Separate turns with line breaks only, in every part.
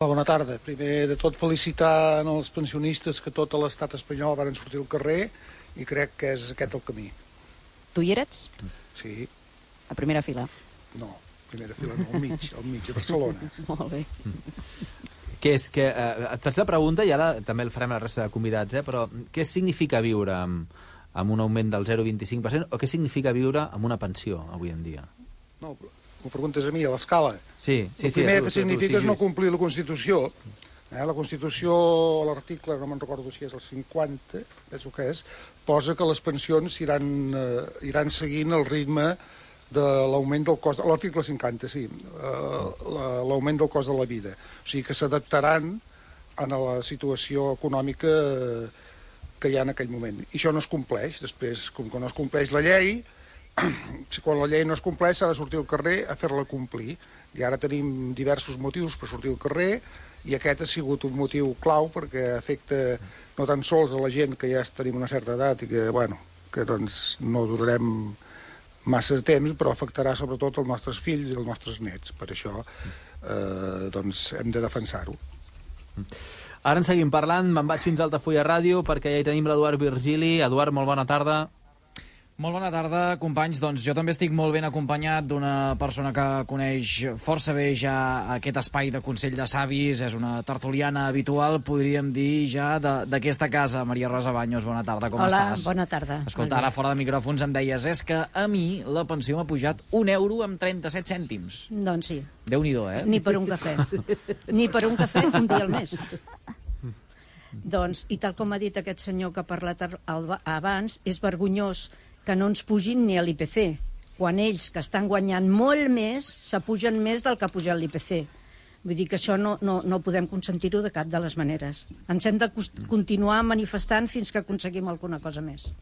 Bona tarda. Primer de tot felicitar els pensionistes que tot l'estat espanyol van sortir al carrer i crec que és aquest el camí.
Tu hi eres?
Sí.
A primera fila?
No, primera fila no, al mig, a Barcelona.
Molt bé.
Que és que, et faig la pregunta i ara també el farem a la resta de convidats, però què significa viure amb un augment del 0,25% o què significa viure amb una pensió avui en dia?
No, m'ho preguntes a mi, a l'escala.
Sí.
El primer que significa és no complir la Constitució. La Constitució, l'article, no me'n recordo si és el 50, penso que és, posa que les pensions iran seguint el ritme de l'augment del cost... L'article 50, sí, l'augment del cost de la vida. O sigui que s'adaptaran a la situació econòmica que hi ha en aquell moment. I això no es compleix. Després, com que no es compleix la llei, quan la llei no es compleix s'ha de sortir al carrer a fer-la complir. I ara tenim diversos motius per sortir al carrer i aquest ha sigut un motiu clau perquè afecta no tan sols a la gent que ja tenim una certa edat i que, que doncs no durarem massa temps, però afectarà sobretot els nostres fills i els nostres nets. Per això doncs hem de defensar-ho.
Ara en seguim parlant, me'n vaig fins a Altafulla Ràdio perquè ja hi tenim l'Eduard Virgili. Eduard, molt bona tarda.
Molt bona tarda, companys. Doncs jo també estic molt ben acompanyat d'una persona que coneix força bé ja aquest espai de Consell de Savis. És una tertuliana habitual, podríem dir, ja d'aquesta casa. Maria Rosa Baños, bona tarda, com estàs?
Hola, bona tarda.
Escolta, ara fora de micròfons em deies, és que a mi la pensió m'ha pujat €1,37.
Doncs sí.
Déu-n'hi-do, eh?
Ni per un cafè. Ni per un cafè un dia al mes. Doncs, i tal com ha dit aquest senyor que ha parlat abans, és vergonyós que no ens pugin ni a l'IPC, quan ells, que estan guanyant molt més, s'apugen més del que ha pujat l'IPC. Vull dir que això no podem consentir-ho de cap de les maneres. Ens hem de continuar manifestant fins que aconseguim alguna cosa més.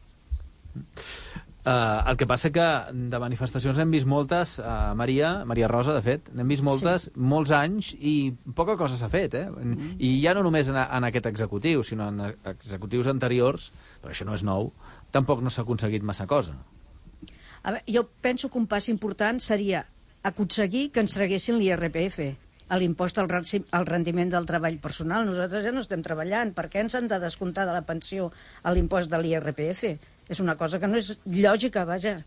El que passa que de manifestacions n'hem vist moltes, Maria Rosa, de fet, n'hem vist moltes, sí, molts anys, i poca cosa s'ha fet, eh? I ja no només en aquest executiu, sinó en executius anteriors, però això no és nou, tampoc no s'ha aconseguit massa cosa.
A veure, jo penso que un pas important seria aconseguir que ens traguessin l'IRPF, l'impost al rendiment del treball personal. Nosaltres ja no estem treballant. Per què ens han de descomptar de la pensió a l'impost de l'IRPF? És una cosa que no és lògica, vaja.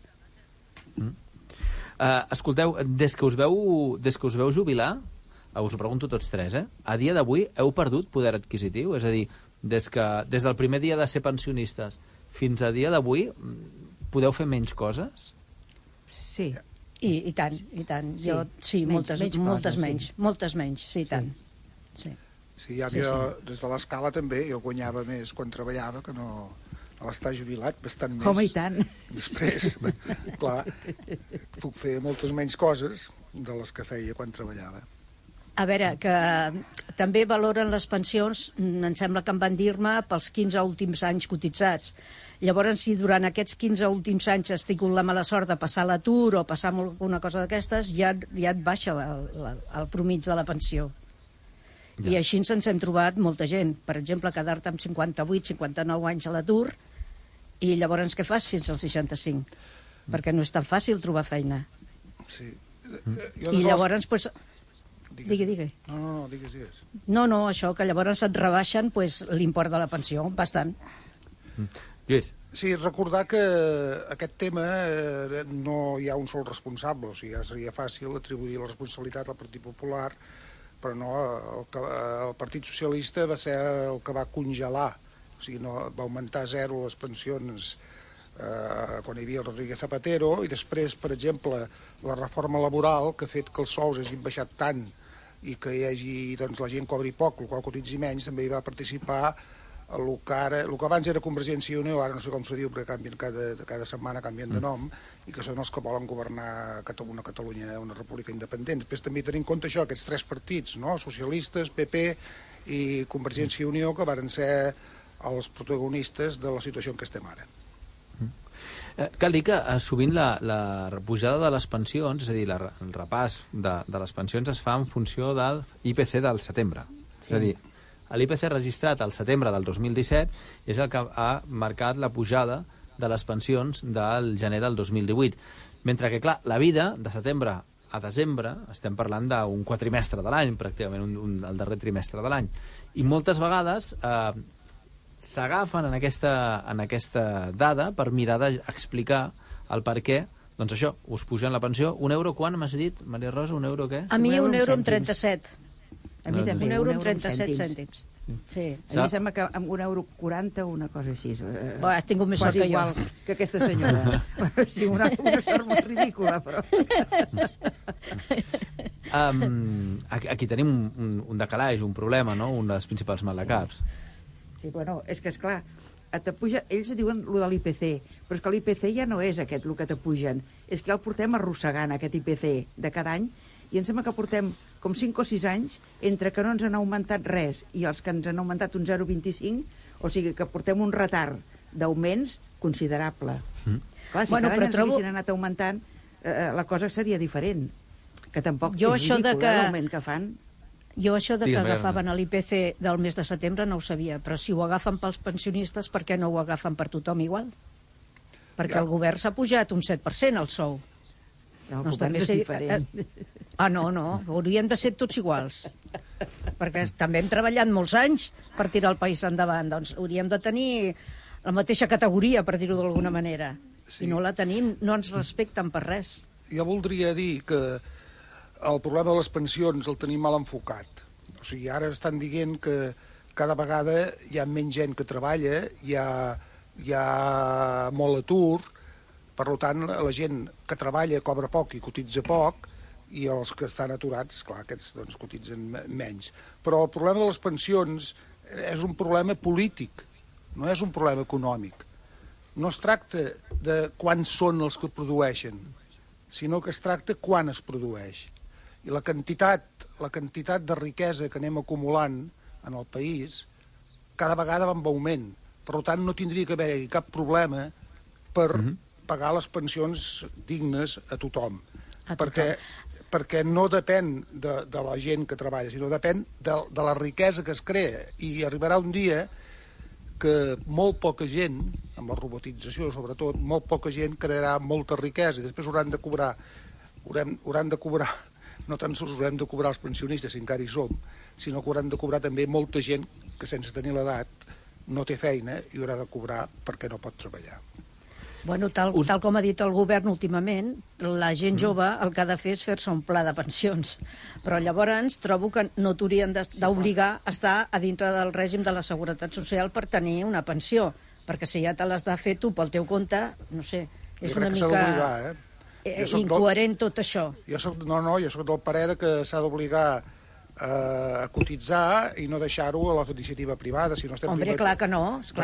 Escolteu, des que us veu jubilar, us ho pregunto tots tres, a dia d'avui heu perdut poder adquisitiu? És a dir, des del primer dia de ser pensionistes fins a dia d'avui, podeu fer menys coses?
Sí. I tant, i tant. Sí, sí, moltes menys, sí, i tant.
Sí, jo des de l'escala també, jo guanyava més quan treballava que no... A l'estar jubilat, bastant més.
Home, i tant.
Després, clar, puc fer moltes menys coses de les que feia quan treballava.
A veure, que també valoren les pensions, em sembla que em van dir-me, pels 15 últims anys cotitzats. Llavors, si durant aquests 15 últims anys has tingut la mala sort de passar l'atur o passar alguna cosa d'aquestes, ja et baixa el promig de la pensió. I així ens hem trobat molta gent. Per exemple, quedar-te amb 58, 59 anys a l'atur, i llavors què fas fins als 65? Perquè no és tan fàcil trobar feina.
Sí.
I llavors, doncs... Digui.
No, digues.
No, això, que llavors et rebaixen l'import de la pensió, bastant.
Lluís.
Sí, recordar que aquest tema no hi ha un sol responsable, o sigui, ja seria fàcil atribuir la responsabilitat al Partit Popular, però no, el Partit Socialista va ser el que va congelar, o sigui, no, va augmentar a zero les pensions quan hi havia el Rodríguez Zapatero, i després, per exemple, la reforma laboral, que ha fet que els sous hagin baixat tant i que hi hagi, doncs, la gent cobri poc, el qual cotitzi menys, també hi va participar el que abans era Convergència i Unió, ara no sé com se diu, perquè canvien cada setmana canvien de nom, i que són els que volen governar una Catalunya, una república independent. Després també tenim en compte això, aquests tres partits, no? Socialistes, PP i Convergència i Unió, que varen ser els protagonistes de la situació en què estem ara.
Cal dir que sovint la pujada de les pensions, és a dir, el repàs de les pensions es fa en funció del IPC del setembre. Sí. És a dir, l'IPC registrat al setembre del 2017 és el que ha marcat la pujada de les pensions del gener del 2018. Mentre que, clar, la vida de setembre a desembre estem parlant d'un quatrimestre de l'any, pràcticament, el darrer trimestre de l'any. I moltes vegades s'agafen en aquesta dada per mirar d'explicar el per què. Doncs això, us pugen la pensió. €1 quan, m'has dit, Maria Rosa? €1 què?
A mi €1,37.
A mi també,
€1 amb 37 cèntims. Sí.
A mi sembla que amb €1,40 o una cosa així.
Has tingut més sort que jo.
Igual que aquesta senyora. Sí, una sort molt ridícula, però...
Aquí tenim un decalaix, un problema, no? Un dels principals maldecaps.
Sí, bueno, és que, esclar, ells diuen lo de l'IPC, però és que l'IPC ja no és aquest el que t'apugen, és que ja el portem arrossegant, aquest IPC, de cada any, i em sembla que portem com 5 o 6 anys entre que no ens han augmentat res i els que ens han augmentat un 0,25, o sigui que portem un retard d'augments considerable. Clar, si cada any ens haguessin anat augmentant, la cosa seria diferent, que tampoc és ridícul, l'augment que fan.
Jo això de que agafaven l'IPC del mes de setembre no ho sabia, però si ho agafen pels pensionistes, per què no ho agafen per tothom igual? Perquè el govern s'ha pujat un 7% el sou.
El govern és diferent.
No, haurien de ser tots iguals. Perquè també hem treballat molts anys per tirar el país endavant, doncs hauríem de tenir la mateixa categoria, per dir-ho d'alguna manera. I no la tenim, no ens respecten per res.
Jo voldria dir que el problema de les pensions el tenim mal enfocat. O sigui, ara estan dient que cada vegada hi ha menys gent que treballa, hi ha molt atur, per tant, la gent que treballa cobra poc i cotitza poc, i els que estan aturats, clar, aquests doncs, cotitzen menys. Però el problema de les pensions és un problema polític, no és un problema econòmic. No es tracta de quants són els que produeixen, sinó que es tracta quan es produeix. I la quantitat de riquesa que anem acumulant en el país cada vegada va en augment. Per tant, no tindria que haver-hi cap problema per pagar les pensions dignes a tothom. Perquè no depèn de la gent que treballa, sinó depèn de la riquesa que es crea. I arribarà un dia que molt poca gent, amb la robotització sobretot, molt poca gent crearà molta riquesa i després hauran de cobrar, no tan sols haurem de cobrar els pensionistes, si encara hi som, sinó que hauran de cobrar també molta gent que sense tenir l'edat no té feina i haurà de cobrar perquè no pot treballar.
Bueno, tal com ha dit el govern últimament, la gent jove el que ha de fer és fer-se un pla de pensions. Però llavors trobo que no t'haurien d'obligar a estar a dintre del règim de la Seguretat Social per tenir una pensió, perquè si ja te l'has de fer tu pel teu compte, no sé, és una mica incoherent tot això.
Jo soc del parer que s'ha d'obligar a cotitzar i no deixar-ho a la iniciativa privada.
Hombre, clar que no.
Si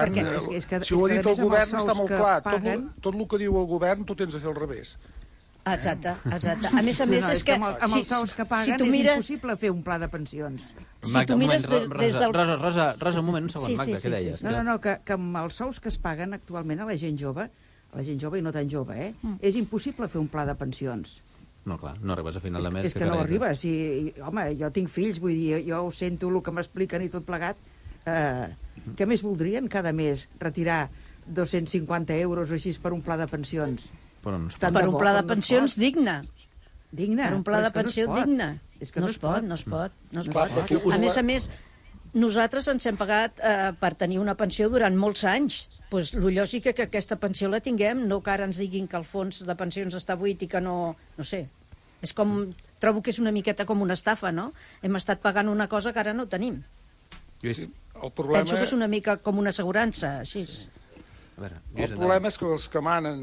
ho ha dit el govern està molt clar. Tot el que diu el govern tu tens de fer al revés.
Exacte. A més, és que...
Amb els sous que paguen és impossible fer un pla de pensions.
Magda, un moment. Rosa, un moment, un segon, Magda, què deies?
No, que amb els sous que es paguen actualment a la gent jove i no tan jove, és impossible fer un pla de pensions.
No, clar, no arribes a final de mes.
És que no arribes. Home, jo tinc fills, vull dir, jo ho sento el que m'expliquen i tot plegat. Què més voldrien cada mes? Retirar 250 euros o així per un pla de pensions?
Per un pla de pensions digne. Per un pla de pensió digne.
És que no es pot.
A més, nosaltres ens hem pagat per tenir una pensió durant molts anys. Doncs el lògic que aquesta pensió la tinguem, no que ara ens diguin que el fons de pensions està buit i que no sé. És com, trobo que és una miqueta com una estafa, no? Hem estat pagant una cosa que ara no tenim. Penso que és una mica com una assegurança, així.
El problema és que els que manen,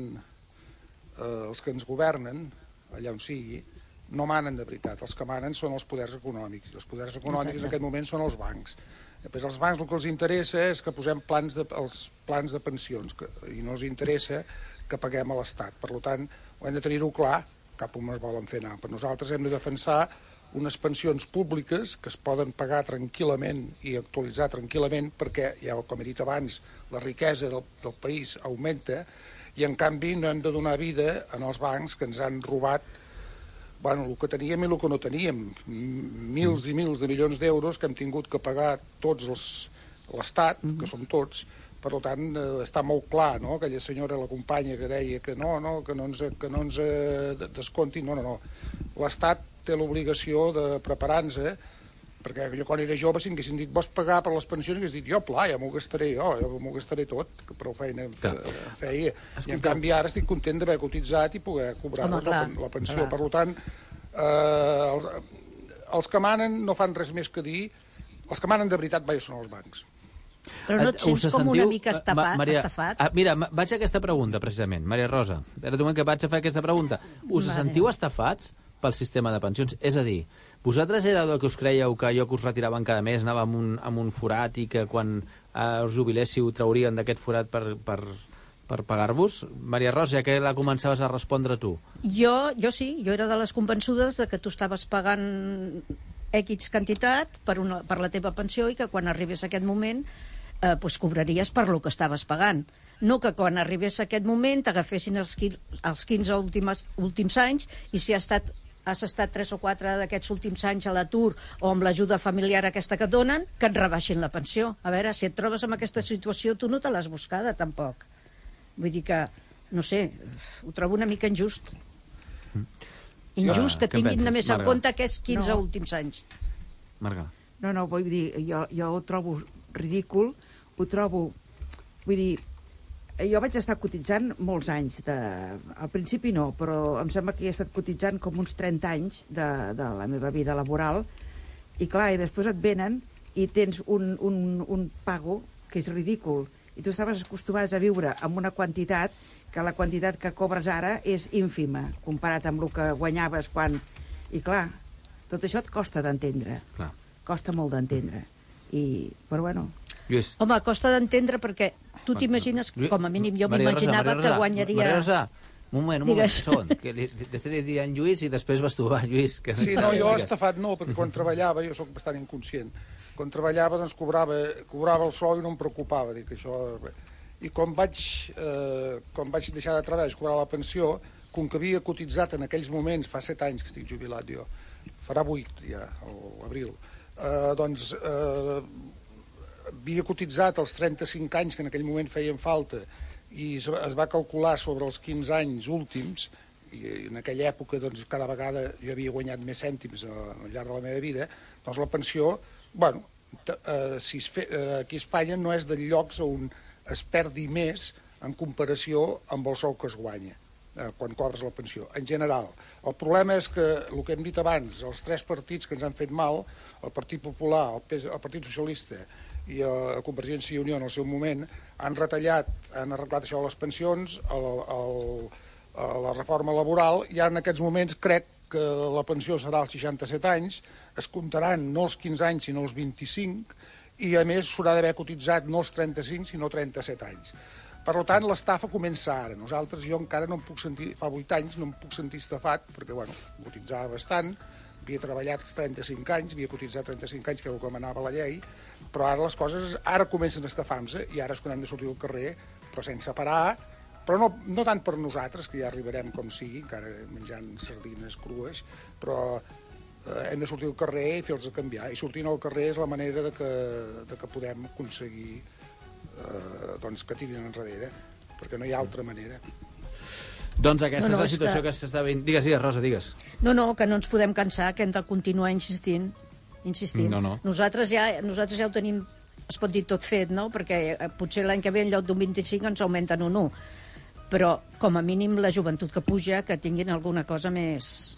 els que ens governen, allà on sigui, no manen de veritat. Els que manen són els poders econòmics. Els poders econòmics en aquest moment són els bancs. Després als bancs el que els interessa és que posem els plans de pensions i no els interessa que paguem a l'Estat. Per tant, ho hem de tenir-ho clar, cap on es volen fer anar. Però nosaltres hem de defensar unes pensions públiques que es poden pagar tranquil·lament i actualitzar tranquil·lament perquè, ja com he dit abans, la riquesa del país augmenta i en canvi no hem de donar vida als bancs que ens han robat el que teníem i el que no teníem. Mils i mils de milions d'euros que hem tingut que pagar tots l'Estat, que som tots, Per tant, està molt clar, no?, aquella senyora, la companya, que deia que no ens descomptin. No. L'Estat té l'obligació de preparar-nos, perquè jo quan era jove, si m'haguessin dit vols pagar per les pensions, hagués dit jo, pla, ja m'ho gastaré m'ho gastaré tot, que prou feina feia. I en canvi ara estic content d'haver cotitzat i poder cobrar la pensió. Per tant, els que manen no fan res més que dir, els que manen de veritat mai són els bancs.
Però no et sents com una mica estafat?
Mira, vaig a aquesta pregunta, precisament. Maria Rosa, ara tu que vaig a fer aquesta pregunta. Us sentiu estafats pel sistema de pensions? És a dir, vosaltres éreu que us creieu que allò que us retiraven cada mes anava amb un forat i que quan us jubiléssiu traurien d'aquest forat per pagar-vos? Maria Rosa, ja que la començaves a respondre tu.
Jo sí, jo era de les convençudes de que tu estaves pagant X quantitat per la teva pensió i que quan arribés aquest moment cobraries per lo que estaves pagant. No que quan arribés aquest moment t'agafessin els 15 últims anys i si has estat 3 o 4 d'aquests últims anys a l'atur o amb l'ajuda familiar aquesta que et donen, que et rebaixin la pensió. A veure, si et trobes en aquesta situació, tu no te l'has buscada, tampoc. Vull dir que, no sé, ho trobo una mica injust. Injust que tinguin només en compte aquests 15 últims anys.
Marga.
No, vull dir, jo ho trobo ridícul, ho trobo... Vull dir, jo vaig estar cotitzant molts anys. Al principi no, però em sembla que he estat cotitzant com uns 30 anys de la meva vida laboral. I clar, i després et venen i tens un pago que és ridícul. I tu estaves acostumats a viure amb una quantitat que la quantitat que cobres ara és ínfima, comparat amb el que guanyaves quan... I clar, tot això et costa d'entendre. Costa molt d'entendre. Però bueno...
Lluís.
Home, costa d'entendre perquè tu t'imagines, com a mínim jo m'imaginava que guanyaria...
Maria Rosa, un moment, segon. Després li diuen Lluís i després vas tu, Lluís.
Sí, no, jo estafat no, perquè quan treballava, jo sóc bastant inconscient, quan treballava doncs cobrava el sou i no em preocupava, dic això... I quan vaig deixar de treballar i cobrar la pensió, com que havia cotitzat en aquells moments, fa 7 anys que estic jubilat jo, farà 8 ja, a l'abril, doncs havia cotitzat els 35 anys que en aquell moment feien falta i es va calcular sobre els 15 anys últims, i en aquella època doncs, cada vegada jo havia guanyat més cèntims al llarg de la meva vida, doncs la pensió, bueno, aquí a Espanya no és dels llocs on es perdi més en comparació amb el sou que es guanya quan cobres la pensió, en general. El problema és que, el que hem dit abans, els 3 partits que ens han fet mal, el Partit Popular, el Partit Socialista i Convergència i Unió en el seu moment, han arreglat això de les pensions, la reforma laboral, i en aquests moments crec que la pensió serà als 67 anys, es comptaran no els 15 anys sinó els 25, i a més s'haurà d'haver cotitzat no els 35 sinó 37 anys. Per tant, l'estafa comença ara. Jo encara no em puc sentir, fa 8 anys no em puc sentir estafat, perquè cotitzava bastant, havia treballat 35 anys, havia cotitzat 35 anys, que era el que manava la llei, però ara les coses comencen a estafar-se i ara és quan hem de sortir al carrer, però sense parar, però no tant per nosaltres, que ja arribarem com sigui, encara menjant sardines crues, però hem de sortir al carrer i fer-los canviar. I sortint al carrer és la manera de que podem aconseguir que tirin enrere, perquè no hi ha altra manera.
Doncs aquesta és la situació que s'està veient. Digues, Rosa, digues.
No, que no ens podem cansar, que hem de continuar insistint.
No.
Nosaltres ja ho tenim, es pot dir, tot fet, no? Perquè potser l'any que ve en lloc d'un 25 ens augmenten un 1. Però, com a mínim, la joventut que puja, que tinguin alguna cosa més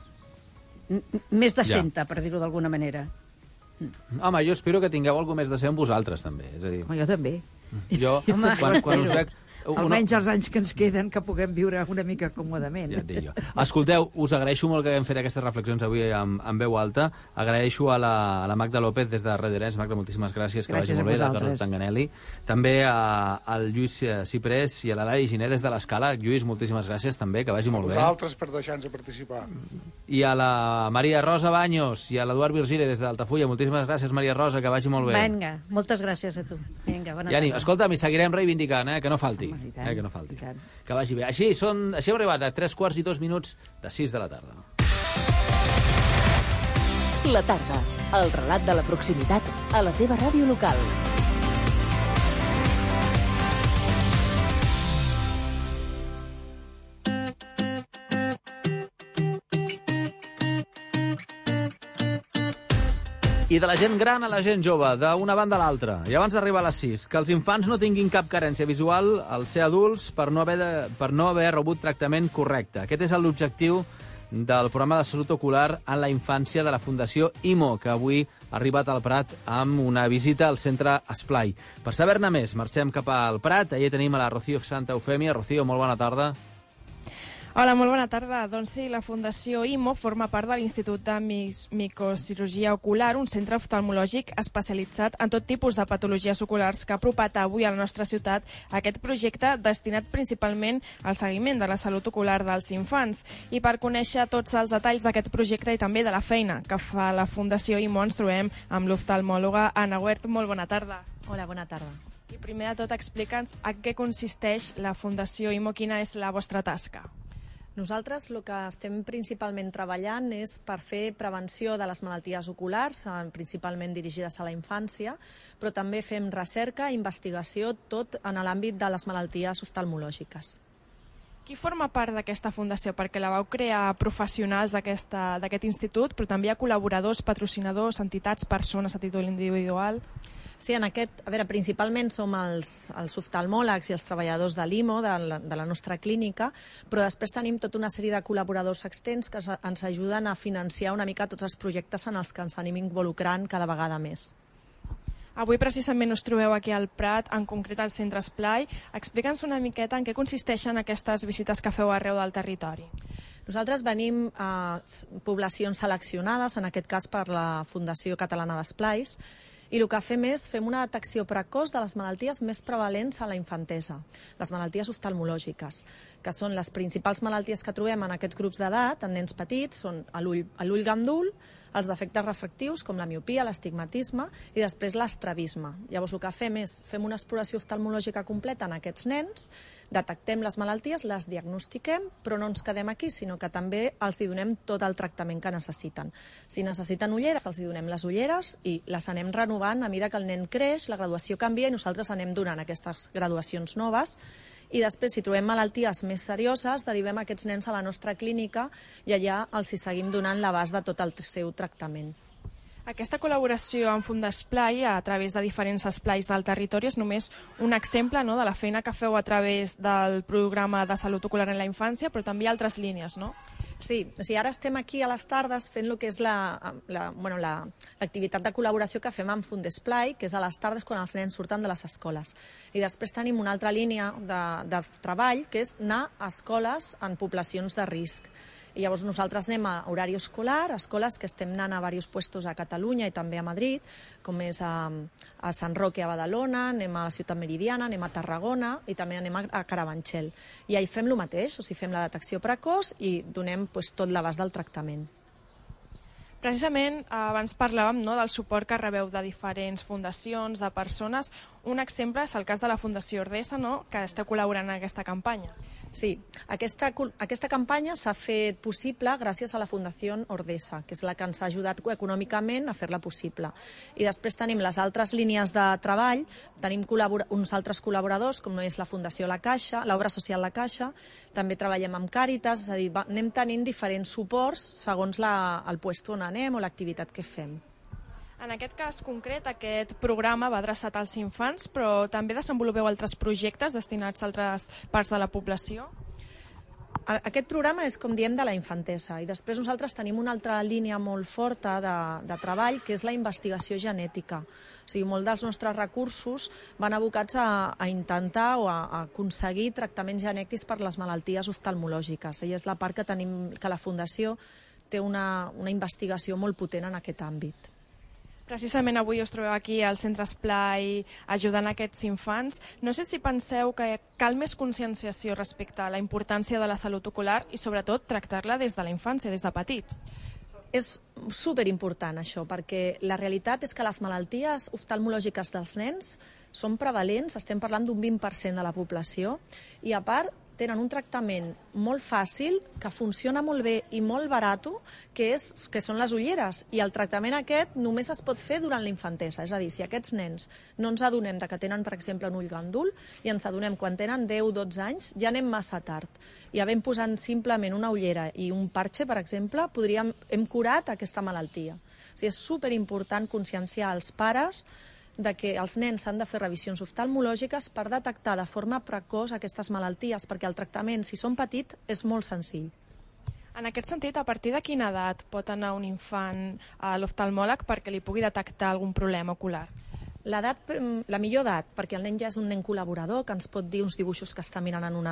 decenta, per dir-ho d'alguna manera.
Home, jo espero que tingueu alguna més de ser amb vosaltres, també. És a dir...
Jo també.
Jo, quan us veig...
Almenys els anys que ens queden, que puguem viure una mica còmodament.
Ja et dic jo. Escolteu, us agraeixo molt que haguem fet aquestes reflexions avui en veu alta. Agraeixo a la Magda López des de Radio Arenys. Magda, moltíssimes gràcies, que vagi molt bé, la Carla Tanganelli. També al Lluís Ciprés i a la Laia Giné des de l'Escala. Lluís, moltíssimes gràcies també, que vagi molt bé.
A vosaltres per deixar-nos participar.
I a la Maria Rosa Baños i a l'Eduard Virgili des d'Altafulla. Moltíssimes gràcies, Maria Rosa, que vagi molt bé.
Vinga, moltes gràcies a tu. Vinga, bona
tarda. Escolta'm, i seguirem reivindicant, que no falti. Que no falti. Que vagi bé. Així hem arribat a 3:02 de 6 de la tarda.
La tarda, el relat de la proximitat a la teva ràdio local.
I de la gent gran a la gent jove, d'una banda a l'altra. I abans d'arribar a les 6, que els infants no tinguin cap carència visual al ser adults per no haver rebut tractament correcte. Aquest és l'objectiu del programa de salut ocular en la infància de la Fundació IMO, que avui ha arribat al Prat amb una visita al centre Esplai. Per saber-ne més, marxem cap al Prat. Allà tenim a la Rocío Santa Eufèmia. Rocío, molt bona tarda.
Hola, molt bona tarda. Doncs sí, la Fundació IMO forma part de l'Institut de Micocirurgia Ocular, un centre oftalmològic especialitzat en tot tipus de patologies oculars que ha apropat avui a la nostra ciutat aquest projecte destinat principalment al seguiment de la salut ocular dels infants. I per conèixer tots els detalls d'aquest projecte i també de la feina que fa la Fundació IMO ens trobem amb l'oftalmòloga Anna Huert. Molt bona tarda.
Hola, bona tarda.
I primer de tot explica'ns en què consisteix la Fundació IMO, quina és la vostra tasca.
Nosaltres el que estem principalment treballant és per fer prevenció de les malalties oculars, principalment dirigides a la infància, però també fem recerca i investigació tot en l'àmbit de les malalties oftalmològiques.
Qui forma part d'aquesta fundació? Perquè la vau crear professionals d'aquest institut, però també hi ha col·laboradors, patrocinadors, entitats, persones a títol individual.
Sí, principalment som els oftalmòlegs i els treballadors de l'IMO, de la nostra clínica, però després tenim tota una sèrie de col·laboradors externs que ens ajuden a financiar una mica tots els projectes en els que ens anem involucrant cada vegada més.
Avui precisament us trobeu aquí al Prat, en concret al centre Esplai. Explica'ns una miqueta en què consisteixen aquestes visites que feu arreu del territori.
Nosaltres venim a poblacions seleccionades, en aquest cas per la Fundació Catalana d'Esplais, i el que fem és una detecció precoç de les malalties més prevalents a la infantesa, les malalties oftalmològiques, que són les principals malalties que trobem en aquests grups d'edat, en nens petits, són l'ull gandul, els defectes refractius, com la miopia, l'astigmatisme, i després l'estrabisme. Llavors el que fem és una exploració oftalmològica completa en aquests nens, detectem les malalties, les diagnostiquem, però no ens quedem aquí, sinó que també els donem tot el tractament que necessiten. Si necessiten ulleres, els donem les ulleres i les anem renovant a mesura que el nen creix, la graduació canvia i nosaltres anem donant aquestes graduacions noves. I després, si trobem malalties més serioses, derivem aquests nens a la nostra clínica i allà els hi seguim donant l'abast de tot el seu tractament.
Aquesta col·laboració amb Fundesplai a través de diferents esplais del territori és només un exemple de la feina que feu a través del programa de salut ocular en la infància, però també altres línies, no?
Sí, ara estem aquí a les tardes fent el que és l'activitat de col·laboració que fem amb Fundesplai, que és a les tardes quan els nens surten de les escoles. I després tenim una altra línia de treball, que és anar a escoles en poblacions de risc. I llavors nosaltres anem a horari escolar, a escoles que estem anant a diversos puestos a Catalunya i també a Madrid, com és a Sant Roque a Badalona, anem a la Ciutat Meridiana, anem a Tarragona i també anem a Carabanchel. I ahí fem el mateix, fem la detecció precoç i donem tot l'abast del tractament.
Precisament, abans parlàvem del suport que rebeu de diferents fundacions, de persones. Un exemple és el cas de la Fundació Ordesa, que esteu col·laborant en aquesta campanya.
Sí, aquesta campanya s'ha fet possible gràcies a la Fundació Ordesa, que és la que ens ha ajudat econòmicament a fer-la possible. I després tenim les altres línies de treball, tenim uns altres col·laboradors, com és la Fundació La Caixa, l'Obra Social La Caixa, també treballem amb Càritas, és a dir, anem tenint diferents suports segons el lloc on anem o l'activitat que fem.
En aquest cas concret, aquest programa va adreçat als infants, però també desenvolupeu altres projectes destinats a altres parts de la població?
Aquest programa és, com diem, de la infantesa. I després nosaltres tenim una altra línia molt forta de treball, que és la investigació genètica. O sigui, molts dels nostres recursos van abocats a intentar o a aconseguir tractaments genètics per les malalties oftalmològiques. I és la part que la Fundació té una investigació molt potent en aquest àmbit.
Precisament avui us trobeu aquí al centre Esplai ajudant aquests infants. No sé si penseu que cal més conscienciació respecte a la importància de la salut ocular i sobretot tractar-la des de la infància, des de petits.
És superimportant això, perquè la realitat és que les malalties oftalmològiques dels nens són prevalents, estem parlant d'un 20% de la població, i a part tenen un tractament molt fàcil, que funciona molt bé i molt barat, que són les ulleres. I el tractament aquest només es pot fer durant la infantesa. És a dir, si aquests nens no ens adonem que tenen, per exemple, un ull gandul, i ens adonem quan tenen 10-12 anys, ja anem massa tard. I havent posant simplement una ullera i un parche, per exemple, hem curat aquesta malaltia. O sigui, és superimportant conscienciar als pares de que els nens han de fer revisions oftalmològiques per detectar de forma precoç aquestes malalties, perquè el tractament, si són petits, és molt senzill.
En aquest sentit, a partir de quina edat pot anar un infant a l'oftalmòleg perquè li pugui detectar algun problema ocular?
La millor edat, perquè el nen ja és un nen col·laborador, que ens pot dir uns dibuixos que està mirant en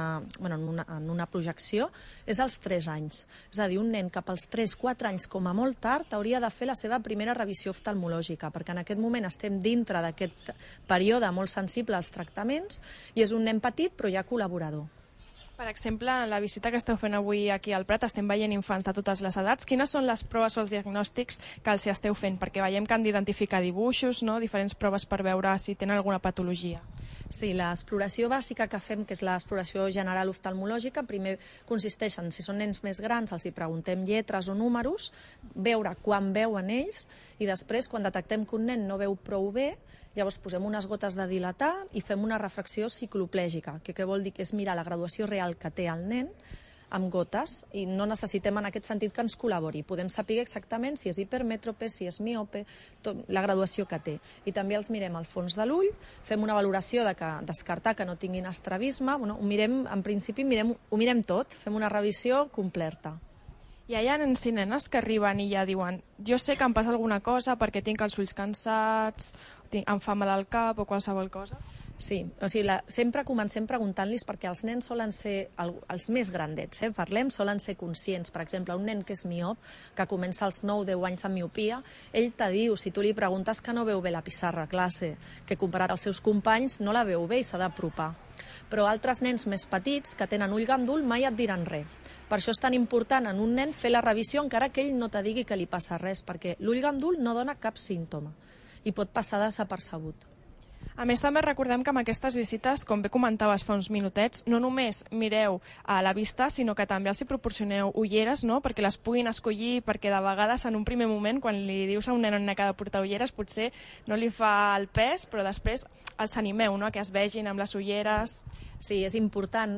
una projecció, és als 3 anys. És a dir, un nen cap als 3-4 anys, com a molt tard, hauria de fer la seva primera revisió oftalmològica, perquè en aquest moment estem dintre d'aquest període molt sensible als tractaments, i és un nen petit, però ja col·laborador.
Per exemple, en la visita que esteu fent avui aquí al Prat estem veient infants de totes les edats. Quines són les proves o els diagnòstics que els esteu fent? Perquè veiem que han d'identificar dibuixos, no? Diferents proves per veure si tenen alguna patologia.
Sí, l'exploració bàsica que fem, que és l'exploració general oftalmològica, primer consisteix en, si són nens més grans, els hi preguntem lletres o números, veure quan veuen ells, i després, quan detectem que un nen no veu prou bé, llavors posem unes gotes de dilatar i fem una refracció cicloplègica, que què vol dir? Que és mirar la graduació real que té el nen amb gotes, i no necessitem en aquest sentit que ens col·labori. Podem saber exactament si és hipermètrope, si és miope, la graduació que té. I també els mirem al fons de l'ull, fem una valoració de descartar que no tinguin estrabisme, en principi ho mirem tot, fem una revisió completa.
Hi ha nens i nenes que arriben i ja diuen jo sé que em passa alguna cosa perquè tinc els ulls cansats, em fa mal al cap o qualsevol cosa?
Sí, o sigui, sempre comencem preguntant-los, perquè els nens solen ser, els més grandets, solen ser conscients. Per exemple, un nen que és miop, que comença als 9-10 anys amb miopia, ell te diu, si tu li preguntes que no veu bé la pissarra a classe, que comparat als seus companys no la veu bé i s'ha d'apropar. Però altres nens més petits, que tenen ull gandul, mai et diran res. Per això és tan important en un nen fer la revisió encara que ell no te digui que li passa res, perquè l'ull gandul no dona cap símptoma i pot passar desapercebut.
A més, també recordem que amb aquestes visites, com bé comentaves fa uns minutets, no només mireu a la vista, sinó que també els hi proporcioneu ulleres, no?, perquè les puguin escollir, perquè de vegades en un primer moment, quan li dius a un nen o nena que ha de portar ulleres, potser no li fa el pes, però després els animeu, no?, que es vegin amb les ulleres.
Sí, és important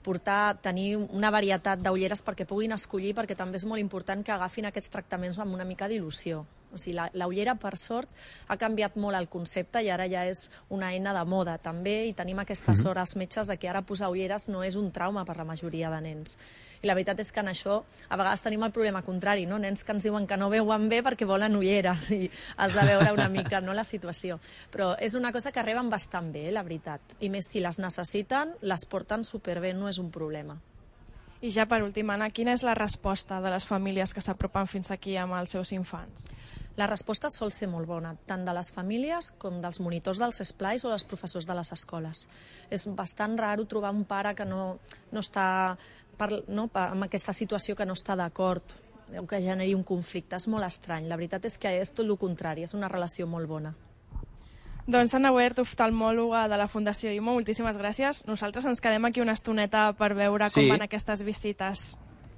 tenir una varietat d'ulleres perquè puguin escollir, perquè també és molt important que agafin aquests tractaments amb una mica d'il·lusió. O sigui, la ullera, per sort, ha canviat molt el concepte i ara ja és una eina de moda també, i tenim aquesta sort als metges de que ara posar ulleres no és un trauma per la majoria de nens. I la veritat és que en això a vegades tenim el problema contrari, no? Nens que ens diuen que no veuen bé perquè volen ulleres i has de veure una mica, no, la situació. Però és una cosa que reben bastant bé, la veritat. I més si les necessiten, les porten superbé, no és un problema.
I ja per últim, Anna, quina és la resposta de les famílies que s'apropen fins aquí amb els seus infants?
La resposta sol ser molt bona, tant de les famílies com dels monitors dels esplais o dels professors de les escoles. És bastant raro trobar un pare que no està amb aquesta situació, que no està d'acord o que generi un conflicte. És molt estrany. La veritat és que és tot el contrari, és una relació molt bona.
Doncs Anna Huert, oftalmòloga de la Fundació IMO, moltíssimes gràcies. Nosaltres ens quedem aquí una estoneta per veure com van aquestes visites.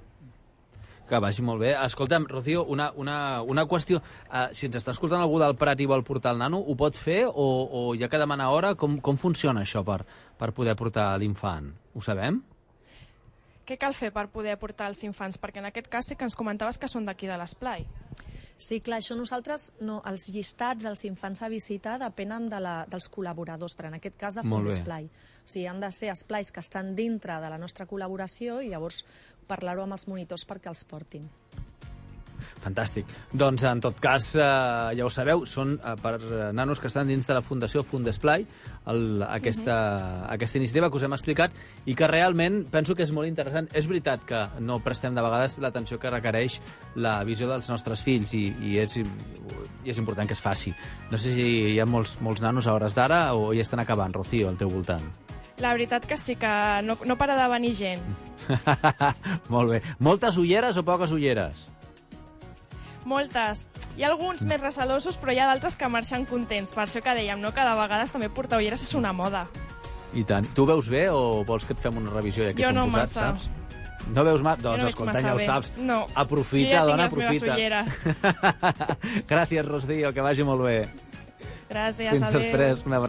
Que vagi molt bé. Escolta'm, Rocío, una qüestió. Si ens està escoltant algú del Prat i vol portar el nano, ho pot fer o hi ha que demanar hora? Com funciona això per poder portar l'infant? Ho sabem?
Què cal fer per poder portar els infants? Perquè en aquest cas sí que ens comentaves que són d'aquí de l'esplai.
Sí, clar, això nosaltres, els llistats dels infants a visitar depenen dels col·laboradors, però en aquest cas de Fundesplai. O sigui, han de ser esplais que estan dintre de la nostra col·laboració i llavors parlar-ho amb els monitors perquè els portin.
Fantàstic. Doncs, en tot cas, ja ho sabeu, són per nanos que estan dins de la Fundació Fundesplai, aquesta iniciativa que us hem explicat i que realment penso que és molt interessant. És veritat que no prestem de vegades l'atenció que requereix la visió dels nostres fills i és important que es faci. No sé si hi ha molts nanos a hores d'ara o ja estan acabant, Rocío, al teu voltant.
La veritat que sí, que no para de venir gent.
Molt bé. Moltes ulleres o poques ulleres?
Moltes. Hi ha alguns més recelosos, però hi ha d'altres que marxen contents. Per això que dèiem, no? Que de vegades també portar ulleres és una moda.
I tant. Tu veus bé o vols que et fem una revisió ja que
Jo
som
no
posats,
massa.
saps? No veus massa?
Jo
Doncs
no veig
escolta,
massa
ja ho
bé.
saps.
No.
Aprofita, dona, aprofita.
Jo ja tinc les meves ulleres.
Gràcies, Rocío, que vagi molt bé.
Gràcies,
Fins
adéu.
després. Una